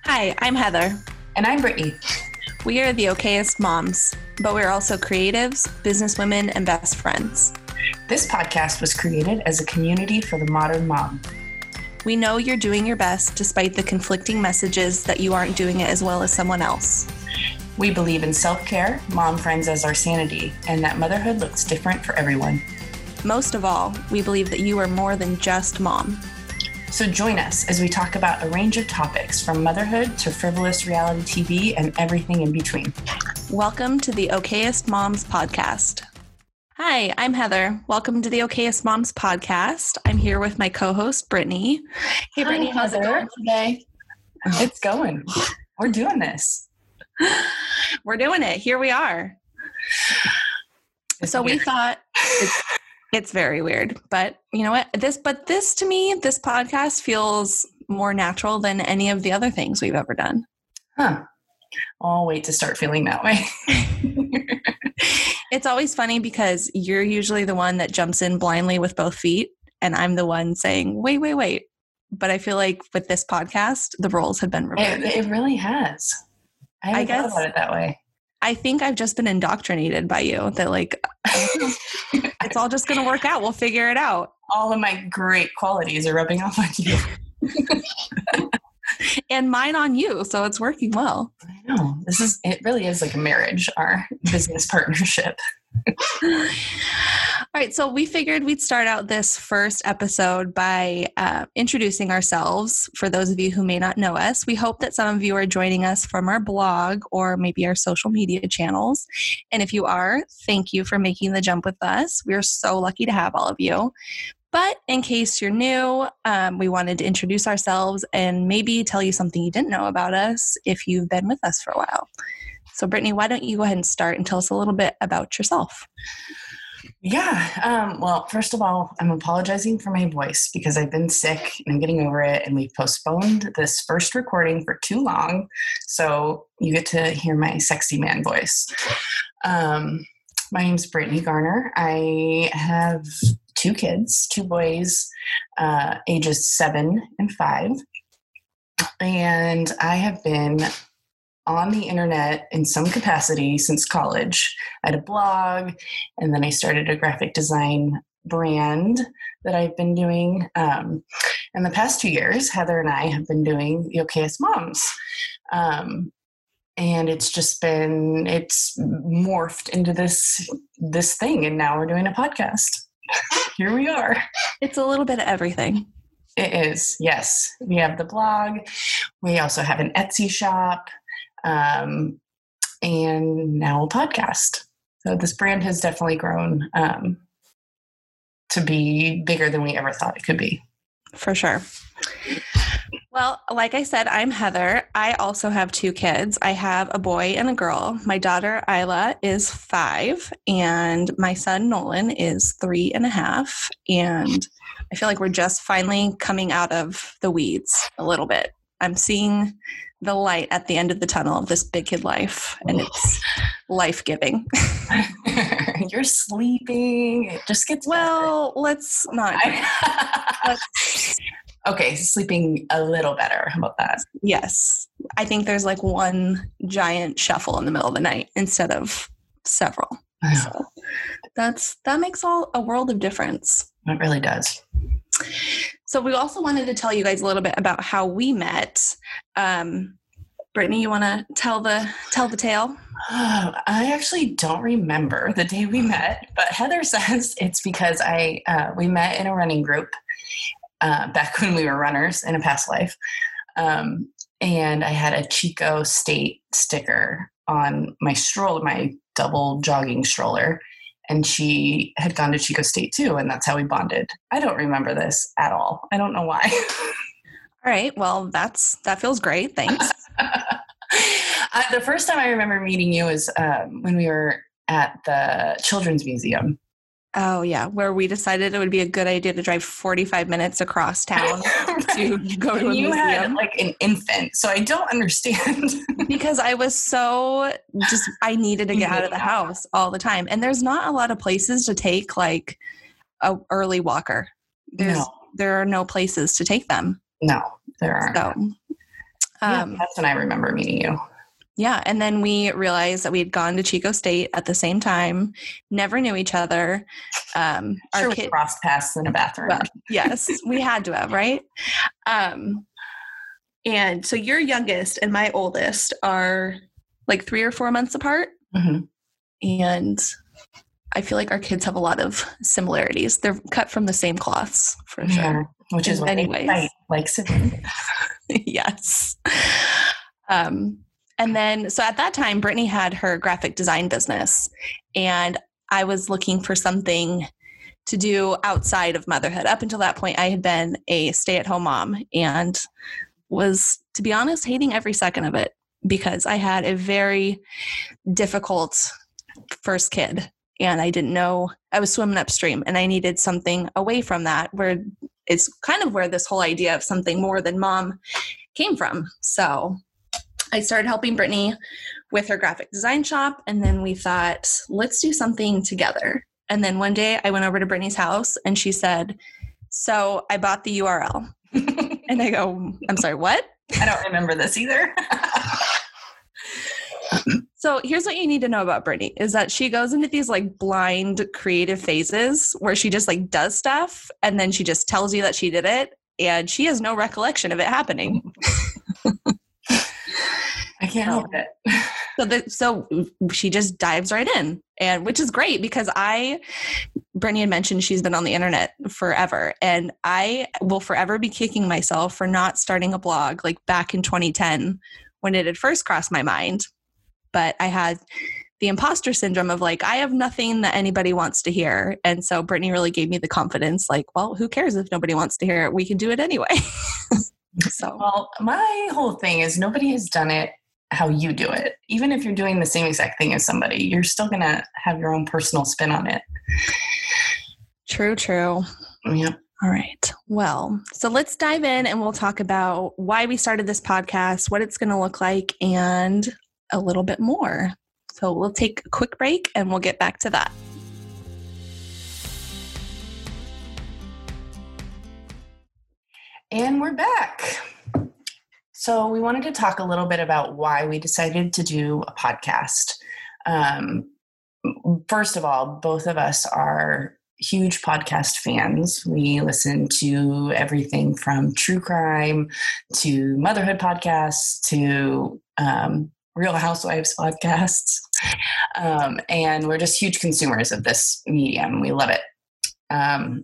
Hi, I'm Heather. And I'm Brittany. We are the okayest moms, but we're also creatives, businesswomen, and best friends. This podcast was created as a community for the modern mom. We know you're doing your best despite the conflicting messages that you aren't doing it as well as someone else. We believe in self-care, mom friends as our sanity, and that motherhood looks different for everyone. Most of all, we believe that you are more than just mom. So join us as we talk about a range of topics from motherhood to frivolous reality TV and everything in between. Welcome to the Okayest Moms podcast. Hi, I'm Heather. Welcome to the Okayest Moms podcast. I'm here with my co-host, Brittany. Hey, Brittany, how's it going today? It's going. We're doing this. We're doing it. Here we are. So we thought it's very weird, but you know what? This to me, this podcast feels more natural than any of the other things we've ever done. Huh. I'll wait to start feeling that way. It's always funny because you're usually the one that jumps in blindly with both feet, and I'm the one saying, wait. But I feel like with this podcast, the roles have been reversed. It really has. I guess thought about it that way. I think I've just been indoctrinated by you that it's all just going to work out. We'll figure it out. All of my great qualities are rubbing off on you. And mine on you. So it's working well. I know. It really is like a marriage, our business partnership. All right. So we figured we'd start out this first episode by introducing ourselves. For those of you who may not know us, we hope that some of you are joining us from our blog or maybe our social media channels. And if you are, thank you for making the jump with us. We're so lucky to have all of you. But in case you're new, we wanted to introduce ourselves and maybe tell you something you didn't know about us if you've been with us for a while. So Brittany, why don't you go ahead and start and tell us a little bit about yourself? Yeah. Well, first of all, I'm apologizing for my voice because I've been sick and I'm getting over it. And we've postponed this first recording for too long. So you get to hear my sexy man voice. My name's Brittany Garner. I have 2 kids, 2 boys, ages 7 and 5. And I have been on the internet in some capacity since college. I had a blog, and then I started a graphic design brand that I've been doing. In the past 2 years, Heather and I have been doing the Okayest Moms. And it's morphed into this thing, and now we're doing a podcast. Here we are. It's a little bit of everything. It is, yes. We have the blog. We also have an Etsy shop. And now a podcast. So this brand has definitely grown to be bigger than we ever thought it could be. For sure. Well, like I said, I'm Heather. I also have 2 kids. I have a boy and a girl. My daughter, Isla, is 5, and my son, Nolan, is 3.5. And I feel like we're just finally coming out of the weeds a little bit. I'm seeing the light at the end of the tunnel of this big kid life, and it's life-giving. You're sleeping. It just gets better. Let's not. Okay, sleeping a little better. How about that? Yes. I think there's one giant shuffle in the middle of the night instead of several. So that makes a world of difference. It really does. So we also wanted to tell you guys a little bit about how we met. Brittany, you want to tell the tale? I actually don't remember the day we met, but Heather says it's because we met in a running group back when we were runners in a past life. And I had a Chico State sticker on my stroller, my double jogging stroller. And she had gone to Chico State too, and that's how we bonded. I don't remember this at all. I don't know why. All right. Well, that feels great. Thanks. The first time I remember meeting you was when we were at the Children's Museum. Oh, yeah, where we decided it would be a good idea to drive 45 minutes across town to go to a museum. You had an infant, so I don't understand. Because I was I needed to get out of the house all the time. And there's not a lot of places to take a early walker. There are no places to take them. No, there aren't. So That's when I remember meeting you. Yeah. And then we realized that we had gone to Chico State at the same time, never knew each other. Sure, we crossed paths in a bathroom. Well, yes, we had to have, right? And so your youngest and my oldest are like 3 or 4 months apart. Mm-hmm. And I feel like our kids have a lot of similarities. They're cut from the same cloths for sure. Which is what they fight, like siblings. Yes. And then, so at that time, Brittany had her graphic design business, and I was looking for something to do outside of motherhood. Up until that point, I had been a stay-at-home mom and was, to be honest, hating every second of it because I had a very difficult first kid, and I didn't know, I was swimming upstream, and I needed something away from that, where it's kind of where this whole idea of something more than mom came from. So I started helping Brittany with her graphic design shop. And then we thought, let's do something together. And then one day I went over to Brittany's house and she said, so I bought the URL. And I go, I'm sorry, what? I don't remember this either. So here's what you need to know about Brittany is that she goes into these like blind creative phases where she just like does stuff. And then she just tells you that she did it. And she has no recollection of it happening. I can't help it. So she just dives right in, and which is great because Brittany had mentioned she's been on the internet forever, and I will forever be kicking myself for not starting a blog like back in 2010 when it had first crossed my mind. But I had the imposter syndrome of like, I have nothing that anybody wants to hear. And so Brittany really gave me the confidence, like, well, who cares if nobody wants to hear it? We can do it anyway. Well, my whole thing is nobody has done it how you do it. Even if you're doing the same exact thing as somebody, you're still going to have your own personal spin on it. True. Yeah. All right. Well, so let's dive in and we'll talk about why we started this podcast, what it's going to look like, and a little bit more. So we'll take a quick break and we'll get back to that. And we're back. So we wanted to talk a little bit about why we decided to do a podcast. First of all, both of us are huge podcast fans. We listen to everything from true crime to motherhood podcasts to Real Housewives podcasts. And we're just huge consumers of this medium. We love it.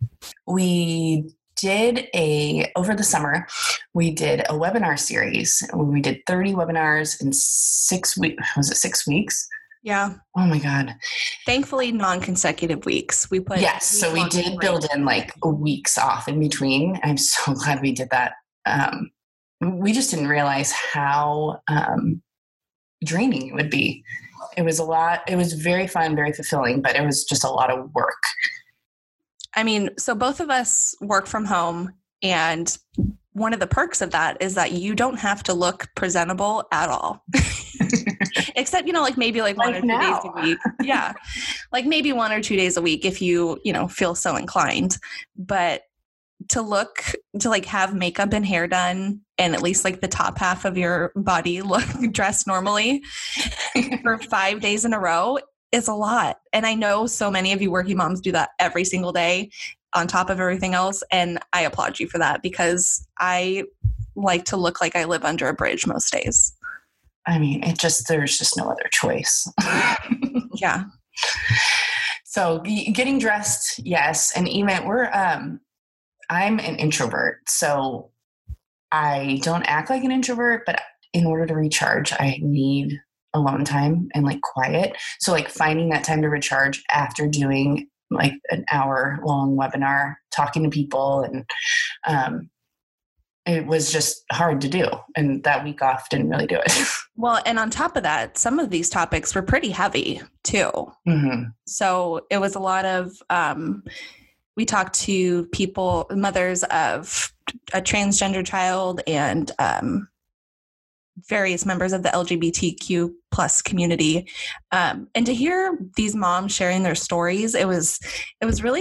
Over the summer, we did a webinar series. We did 30 webinars in 6 weeks. Was it 6 weeks? Yeah. Oh my God. Thankfully, non-consecutive weeks. Yes. So we did build in like weeks off in between. I'm so glad we did that. We just didn't realize how draining it would be. It was a lot. It was very fun, very fulfilling, but it was just a lot of work. I mean, so both of us work from home, and one of the perks of that is that you don't have to look presentable at all. Except, like maybe like 1 or 2 days a week. Yeah. Like maybe 1 or 2 days a week if you, feel so inclined. But to like have makeup and hair done and at least like the top half of your body look dressed normally for 5 days in a row is a lot. And I know so many of you working moms do that every single day on top of everything else. And I applaud you for that because I like to look like I live under a bridge most days. I mean, there's just no other choice. Yeah. So getting dressed, yes. And even I'm an introvert, so I don't act like an introvert, but in order to recharge, I need alone time and like quiet. So like finding that time to recharge after doing like an hour-long webinar, talking to people, and it was just hard to do. And that week off didn't really do it. Well, and on top of that, some of these topics were pretty heavy too. Mm-hmm. So it was a lot of, we talked to people, mothers of a transgender child and various members of the LGBTQ plus community. And to hear these moms sharing their stories, it was really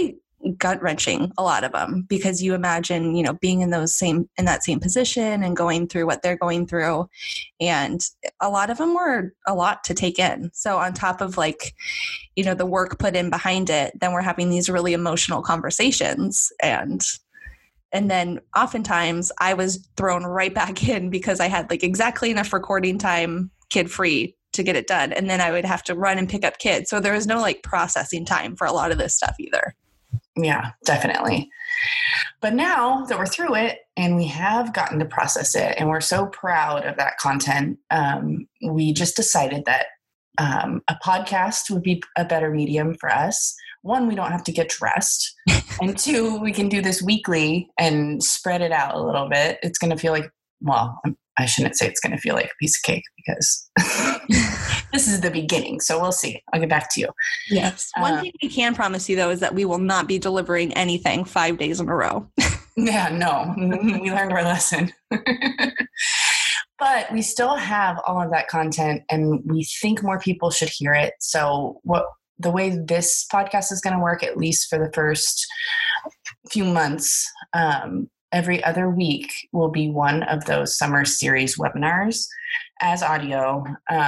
gut wrenching, a lot of them, because you imagine, being in that same position and going through what they're going through. And a lot of them were a lot to take in. So on top of the work put in behind it, then we're having these really emotional conversations. And then oftentimes I was thrown right back in because I had exactly enough recording time, kid free, to get it done. And then I would have to run and pick up kids. So there was no processing time for a lot of this stuff either. Yeah, definitely. But now that we're through it and we have gotten to process it and we're so proud of that content, we just decided that a podcast would be a better medium for us. One, we don't have to get dressed. And two, we can do this weekly and spread it out a little bit. It's going to feel I shouldn't say it's going to feel like a piece of cake because this is the beginning. So we'll see. I'll get back to you. Yes. One thing we can promise you, though, is that we will not be delivering anything 5 days in a row. Yeah, no, we learned our lesson. But we still have all of that content and we think more people should hear it. So the way this podcast is going to work, at least for the first few months, every other week will be one of those summer series webinars as audio.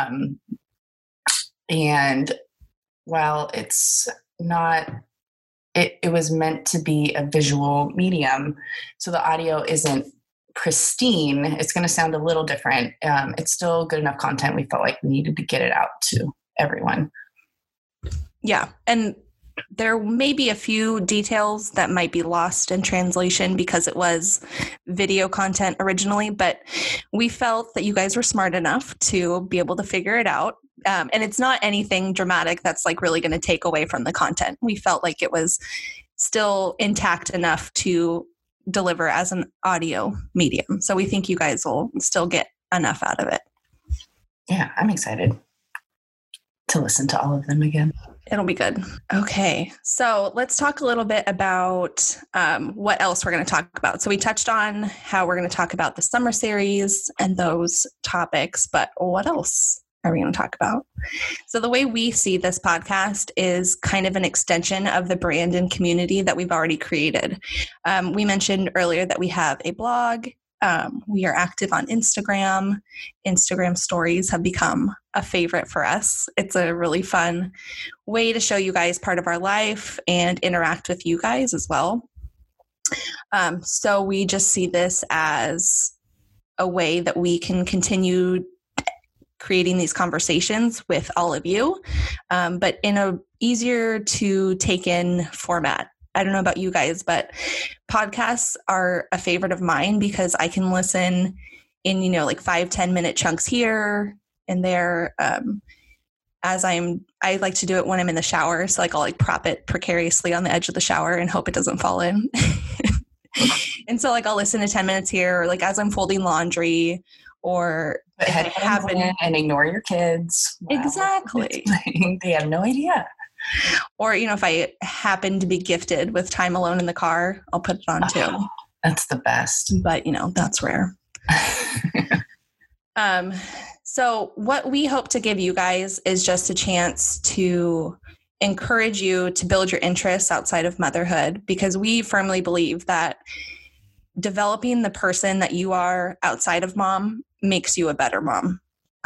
And while it's not, it was meant to be a visual medium, so the audio isn't pristine. It's going to sound a little different. It's still good enough content. We felt like we needed to get it out to everyone. Yeah. And there may be a few details that might be lost in translation because it was video content originally, but we felt that you guys were smart enough to be able to figure it out. And it's not anything dramatic that's really going to take away from the content. We felt like it was still intact enough to deliver as an audio medium. So we think you guys will still get enough out of it. Yeah, I'm excited to listen to all of them again. It'll be good. Okay. So let's talk a little bit about what else we're going to talk about. So we touched on how we're going to talk about the summer series and those topics, but what else are we going to talk about? So the way we see this podcast is kind of an extension of the brand and community that we've already created. We mentioned earlier that we have a blog. We are active on Instagram. Instagram stories have become a favorite for us. It's a really fun way to show you guys part of our life and interact with you guys as well. So we just see this as a way that we can continue creating these conversations with all of you, but in a easier to take in format. I don't know about you guys, but podcasts are a favorite of mine because I can listen in, 5-10 minute chunks here and there. I like to do it when I'm in the shower. So I'll prop it precariously on the edge of the shower and hope it doesn't fall in. And so I'll listen to 10 minutes here, or as I'm folding laundry, or if I happen and ignore your kids. Wow. Exactly. They have no idea. Or, if I happen to be gifted with time alone in the car, I'll put it on too. Oh, that's the best. But, that's rare. So what we hope to give you guys is just a chance to encourage you to build your interests outside of motherhood, because we firmly believe that developing the person that you are outside of mom makes you a better mom.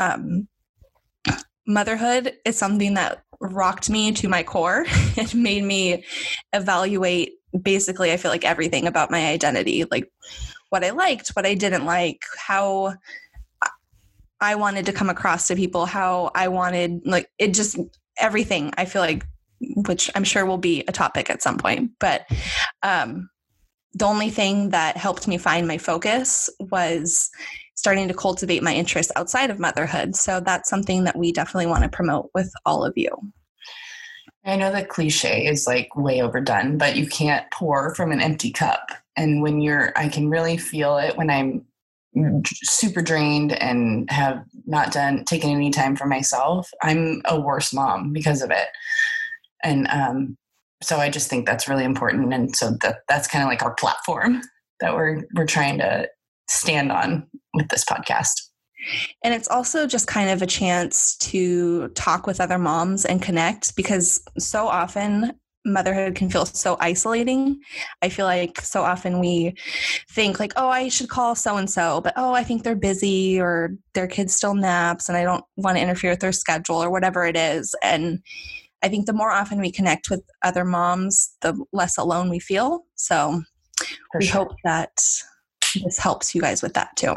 Motherhood is something that rocked me to my core. It made me evaluate basically, I feel like, everything about my identity, what I liked, what I didn't like, how I wanted to come across to people, how I wanted, it just everything, I feel like, which I'm sure will be a topic at some point. But the only thing that helped me find my focus was starting to cultivate my interests outside of motherhood. So that's something that we definitely want to promote with all of you. I know the cliche is way overdone, but you can't pour from an empty cup. And I can really feel it when I'm super drained and have not taken any time for myself. I'm a worse mom because of it. And so I just think that's really important. And so that's kind of our platform that we're trying to stand on with this podcast. And it's also just kind of a chance to talk with other moms and connect, because so often motherhood can feel so isolating. I feel like so often we think like, oh, I should call so-and-so, but I think they're busy or their kid still naps and I don't want to interfere with their schedule or whatever it is. And I think the more often we connect with other moms, the less alone we feel. So we hope that this helps you guys with that too.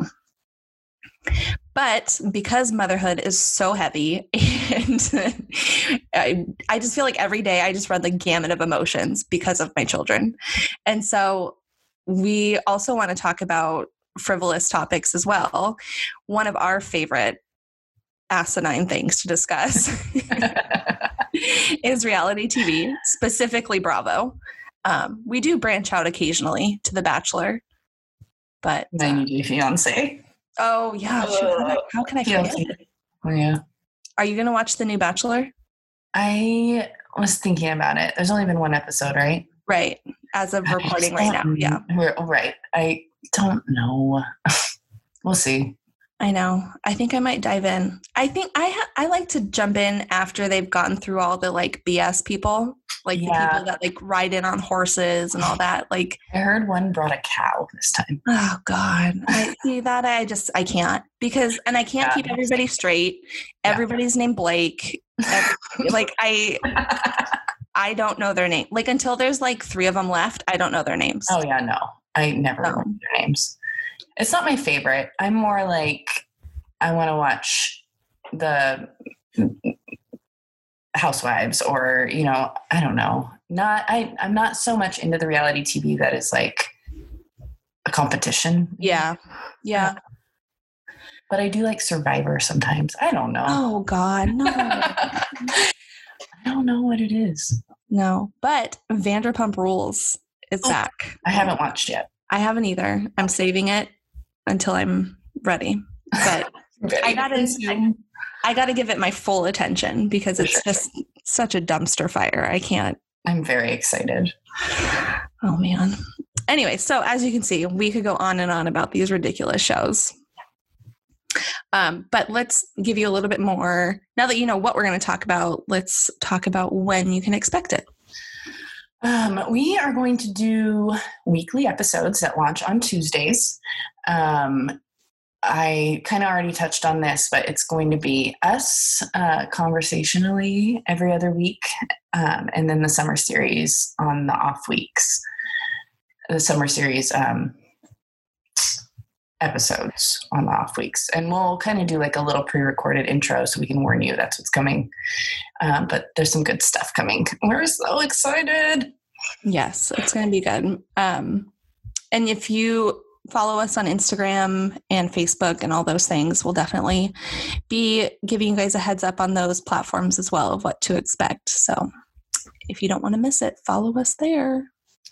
But because motherhood is so heavy and I just feel like every day I just run the gamut of emotions because of my children. And so we also want to talk about frivolous topics as well. One of our favorite asinine things to discuss is reality TV, specifically Bravo. We do branch out occasionally to The Bachelor, but 90 Day Fiance. Oh yeah, how can I forget? Oh yeah. Are you going to watch the new Bachelor? I was thinking about it. There's only been one episode, right? Right. As of recording right now. Yeah. Right. I don't know. We'll see. I know. I think I might dive in. I think I like to jump in after they've gotten through all the like BS people, like the people that like ride in on horses and all that. Like I heard one brought a cow this time. Oh God. I see that. I can't because, and I can't keep everybody straight. Everybody's named Blake. Like I don't know their name. Like until there's like 3 of them left, I don't know their names. Oh yeah. No, I never remember their names. It's not my favorite. I'm more like, I want to watch the Housewives or, I don't know. I'm not so much into the reality TV that is like a competition. Yeah. Yeah. But I do like Survivor sometimes. I don't know. Oh God, no. I don't know what it is. No, but Vanderpump Rules is back. I haven't watched yet. I haven't either. I'm saving it until I'm ready. But I gotta give it my full attention because it's just such a dumpster fire. I can't. I'm very excited. Oh man. Anyway, so as you can see, we could go on and on about these ridiculous shows. But let's give you a little bit more. Now that you know what we're going to talk about, let's talk about when you can expect it. We are going to do weekly episodes that launch on Tuesdays. I kind of already touched on this, but it's going to be us conversationally every other week, and then the summer series on the off weeks. The summer series episodes on the off weeks. And we'll kind of do like a little pre-recorded intro so we can warn you that's what's coming. But there's some good stuff coming. We're so excited. Yes, it's going to be good. And if you follow us on Instagram and Facebook and all those things, we'll definitely be giving you guys a heads up on those platforms as well of what to expect. So if you don't want to miss it, follow us there.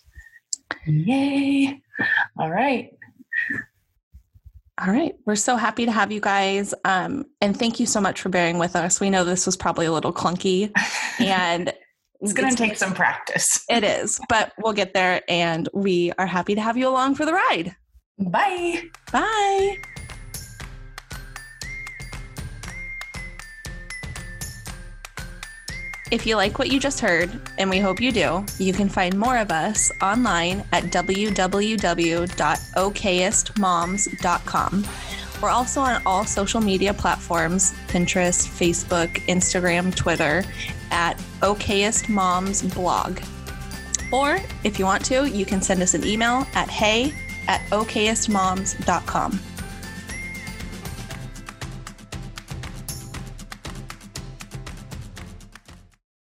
Yay. All right. We're so happy to have you guys. And thank you so much for bearing with us. We know this was probably a little clunky and it's going to take some practice. It is, but we'll get there and we are happy to have you along for the ride. Bye. Bye. If you like what you just heard, and we hope you do, you can find more of us online at www.okayestmoms.com. We're also on all social media platforms, Pinterest, Facebook, Instagram, Twitter, at Okayest Moms Blog. Or if you want to, you can send us an email at hey@okayestmoms.com.